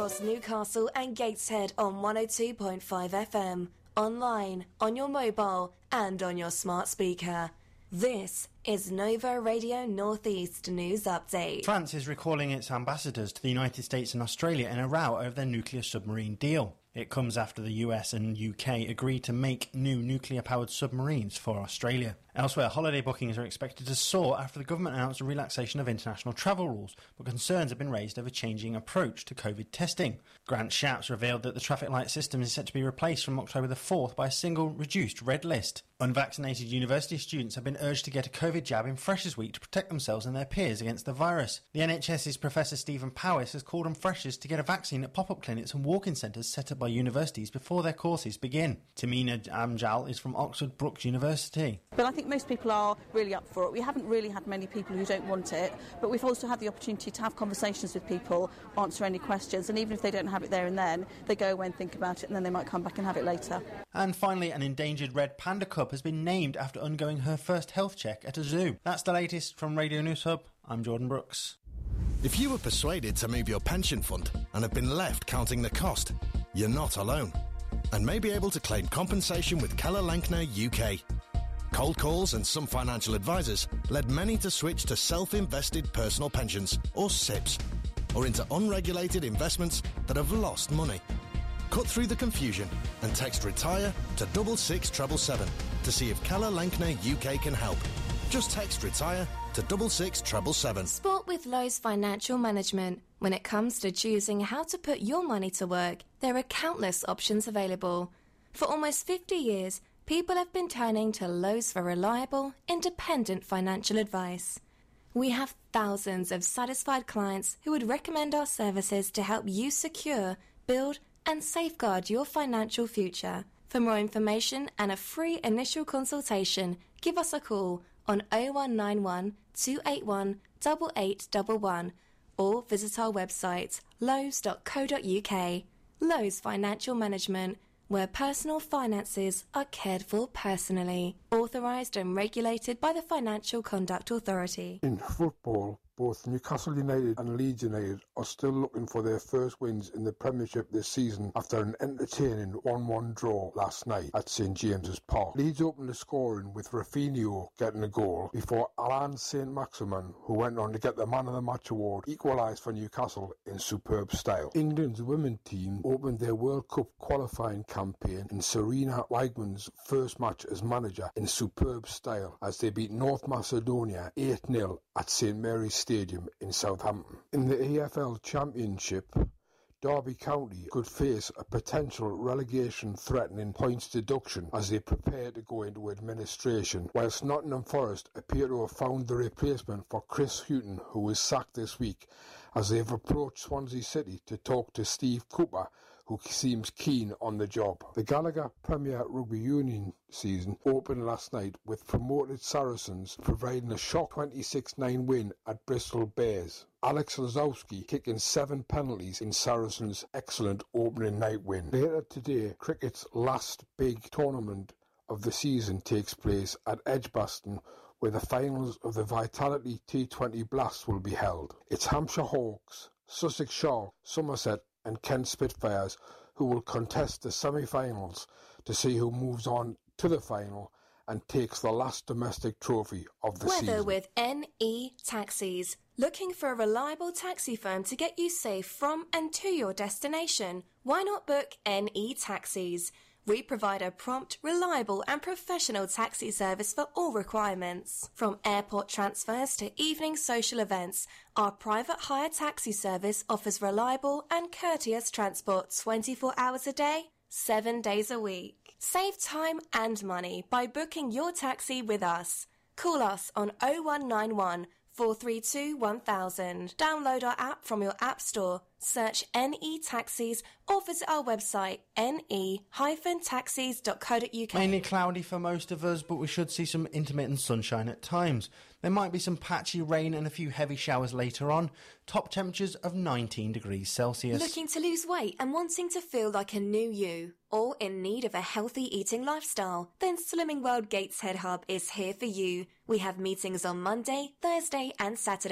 across Newcastle and Gateshead on 102.5 FM, online, on your mobile and on your smart speaker. This is Nova Radio North East News Update. France is recalling its ambassadors to the United States and Australia in a row over their nuclear submarine deal. It comes after the US and UK agreed to make new nuclear-powered submarines for Australia. Elsewhere, holiday bookings are expected to soar after the government announced a relaxation of international travel rules, but concerns have been raised over changing approach to COVID testing. Grant Shapps revealed that the traffic light system is set to be replaced from October the 4th by a single reduced red list. Unvaccinated university students have been urged to get a COVID jab in Freshers Week to protect themselves and their peers against the virus. The NHS's Professor Stephen Powis has called on freshers to get a vaccine at pop-up clinics and walk-in centres set up by universities before their courses begin. Tamina Amjal is from Oxford Brookes University. But I think most people are really up for it. We haven't really had many people who don't want it, but we've also had the opportunity to have conversations with people, answer any questions, and even if they don't have it there and then, they go away and think about it, and then they might come back and have it later. And finally, an endangered red panda cub has been named after undergoing her first health check at a zoo. That's the latest from Radio News Hub. I'm Jordan Brooks. If you were persuaded to move your pension fund and have been left counting the cost, you're not alone, and may be able to claim compensation with Keller Lankner UK. Cold calls and some financial advisors led many to switch to self-invested personal pensions, or SIPs, or into unregulated investments that have lost money. Cut through the confusion and text RETIRE to 66777 to see if Keller Lankner UK can help. Just text RETIRE to 66777. Sport with Lowe's Financial Management. When it comes to choosing how to put your money to work, there are countless options available. For almost 50 years, people have been turning to Lowe's for reliable, independent financial advice. We have thousands of satisfied clients who would recommend our services to help you secure, build, and safeguard your financial future. For more information and a free initial consultation, give us a call on 0191 281 8811 or visit our website lowes.co.uk. Lowe's Financial Management, where personal finances are cared for personally. Authorised and regulated by the Financial Conduct Authority. In football, both Newcastle United and Leeds United are still looking for their first wins in the Premiership this season after an entertaining 1-1 draw last night at St James's Park. Leeds opened the scoring with Rafinha getting a goal before Alain Saint-Maximin, who went on to get the Man of the Match award, equalised for Newcastle in superb style. England's women's team opened their World Cup qualifying campaign in Serena Wiegman's first match as manager in superb style as they beat North Macedonia 8-0 at St Mary's Stadium in Southampton. In the EFL Championship, Derby County could face a potential relegation-threatening points deduction as they prepare to go into administration, whilst Nottingham Forest appear to have found the replacement for Chris Hughton, who was sacked this week, as they have approached Swansea City to talk to Steve Cooper, who seems keen on the job. The Gallagher Premier Rugby Union season opened last night with promoted Saracens providing a shock 26-9 win at Bristol Bears. Alex Lazowski kicking 7 penalties in Saracens' excellent opening night win. Later today, cricket's last big tournament of the season takes place at Edgbaston, where the finals of the Vitality T20 Blast will be held. It's Hampshire Hawks, Sussex Sharks, Somerset and Kent Spitfires who will contest the semi-finals to see who moves on to the final and takes the last domestic trophy of the season. Weather with NE Taxis. Looking for a reliable taxi firm to get you safe from and to your destination? Why not book NE Taxis? We provide a prompt, reliable and professional taxi service for all requirements. From airport transfers to evening social events, our private hire taxi service offers reliable and courteous transport 24 hours a day, 7 days a week. Save time and money by booking your taxi with us. Call us on 0191 432 1000. Download our app from your app store. Search NE Taxis or visit our website ne-taxis.co.uk. Mainly cloudy for most of us, but we should see some intermittent sunshine at times. There might be some patchy rain and a few heavy showers later on. Top temperatures of 19 degrees Celsius. Looking to lose weight and wanting to feel like a new you? Or in need of a healthy eating lifestyle? Then Slimming World Gateshead Hub is here for you. We have meetings on Monday, Thursday and Saturday.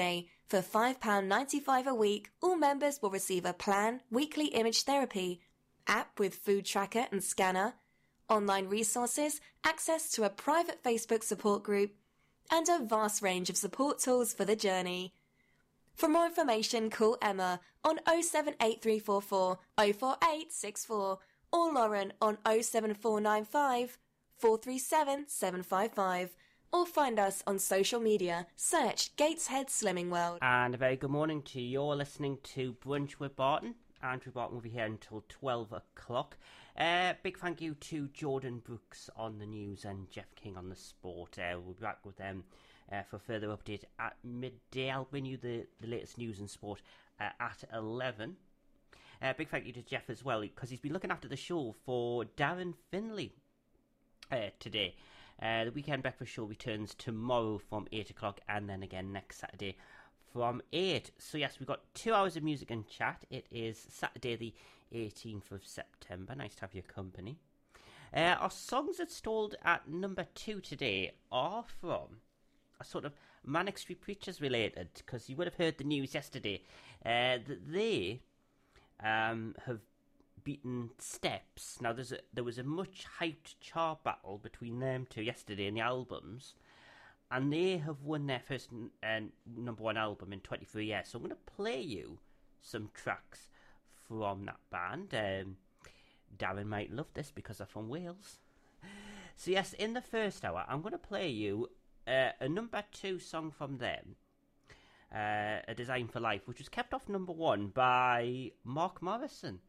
For £5.95 a week, all members will receive a plan, weekly image therapy, app with food tracker and scanner, online resources, access to a private Facebook support group, and a vast range of support tools for the journey. For more information, call Emma on 078344 04864 or Lauren on 07495 437 755. Or find us on social media. Search Gateshead Slimming World. And a very good morning to you. You're listening to Brunch with Barton. Andrew Barton will be here until 12 o'clock. Big thank you to Jordan Brooks on the news and Jeff King on the sport. We'll be back with them for a further update at midday. I'll bring you the latest news and sport at 11. Big thank you to Jeff as well, because he's been looking after the show for Darren Finley today. The Weekend Breakfast Show returns tomorrow from 8 o'clock and then again next Saturday from 8. So yes, we've got 2 hours of music and chat. It is Saturday the 18th of September. Nice to have your company. Our songs that stalled at number 2 today are from a sort of Manic Street Preachers related, because you would have heard the news yesterday that they have beaten Steps. Now there was a much hyped chart battle between them two yesterday in the albums, and they have won their first number one album in 23 years. So I'm going to play you some tracks from that band. Darren might love this because they're from Wales. So yes, in the first hour I'm going to play you a number 2 song from them, A Design for Life, which was kept off number 1 by Mark Morrison.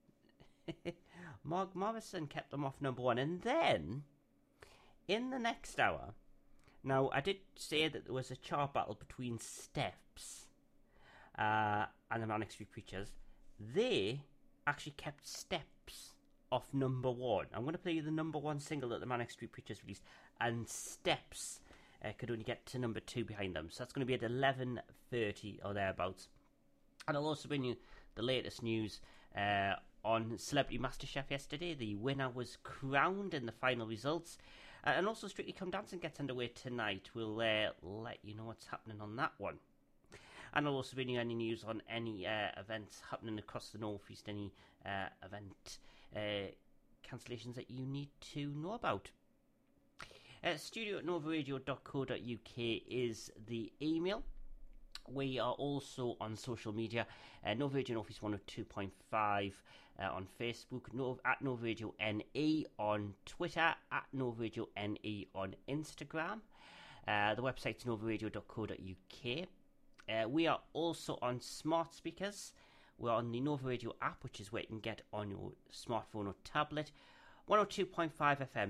Mark Morrison kept them off number 1. And then, in the next hour, now I did say that there was a chart battle between Steps and the Manic Street Preachers. They actually kept Steps off number 1. I'm going to play you the number 1 single that the Manic Street Preachers released, and Steps could only get to number 2 behind them. So that's going to be at 11:30 or thereabouts. And I'll also bring you the latest news on Celebrity MasterChef yesterday. The winner was crowned in the final results. And also Strictly Come Dancing gets underway tonight. We'll let you know what's happening on that one. And I'll also bring you any news on any events happening across the North East, any event cancellations that you need to know about. studio@novaradio.co.uk is the email. We are also on social media, Nova Radio North East 102.5 on Facebook, at Nova Radio NE on Twitter, at Nova Radio NE on Instagram. The website's novaradio.co.uk. We are also on smart speakers. We're on the Nova Radio app, which is where you can get on your smartphone or tablet. 102.5 FM